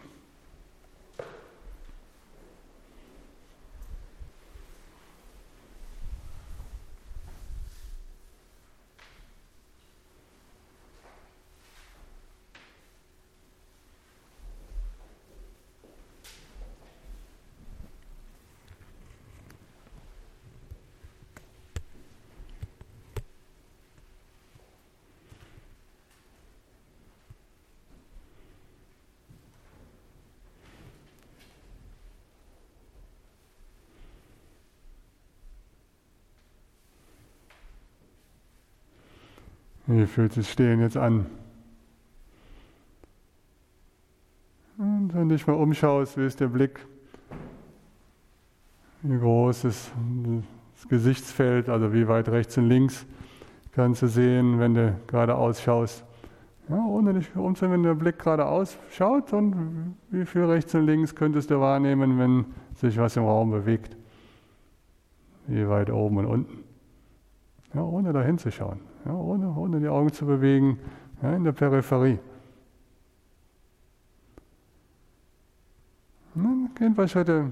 Wie fühlt sich Stehen jetzt an? Und wenn du dich mal umschaust, wie ist der Blick? Wie groß ist das Gesichtsfeld, also wie weit rechts und links kannst du sehen, wenn du geradeaus schaust. Ja, ohne dich umzusehen, wenn der Blick geradeaus schaut, und wie viel rechts und links könntest du wahrnehmen, wenn sich was im Raum bewegt. Wie weit oben und unten. Ja, ohne da hinzuschauen, ja, ohne die Augen zu bewegen, ja, in der Peripherie. Und dann gehen ein paar Schritte.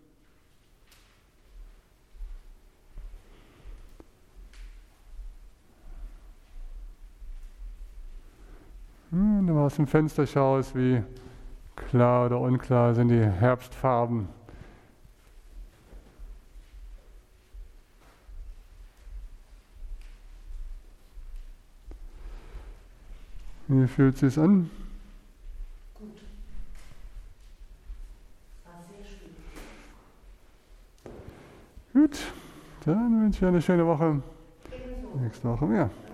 Wenn du mal aus dem Fenster schaust, wie klar oder unklar sind die Herbstfarben. Wie fühlt es sich an? Gut. War sehr schön. Gut, dann wünsche ich dir eine schöne Woche. Ebenso. Nächste Woche mehr.